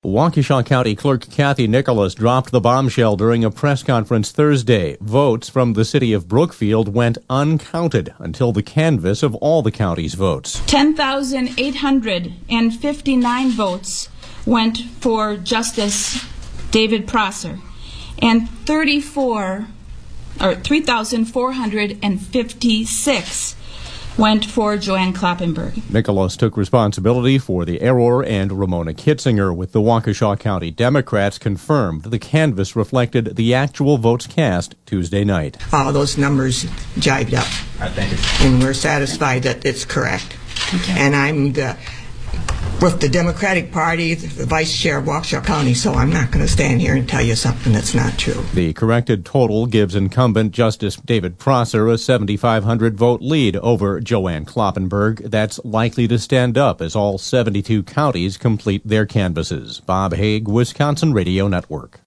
Waukesha County Clerk Kathy Nicholas dropped the bombshell during a press conference Thursday. Votes from the city of Brookfield went uncounted until the canvass of all the county's votes. 10,859 votes went for Justice David Prosser, and 3,456 went for Joanne Kloppenburg. Nicholas took responsibility for the error, and Ramona Kitzinger with the Waukesha County Democrats confirmed the canvass reflected the actual votes cast Tuesday night. All those numbers jived up, and we're satisfied that it's correct. Okay. And I'm with the Democratic Party, the vice chair of Waukesha County, so I'm not going to stand here and tell you something that's not true. The corrected total gives incumbent Justice David Prosser a 7,500 vote lead over Joanne Kloppenburg. That's likely to stand up as all 72 counties complete their canvasses. Bob Haig, Wisconsin Radio Network.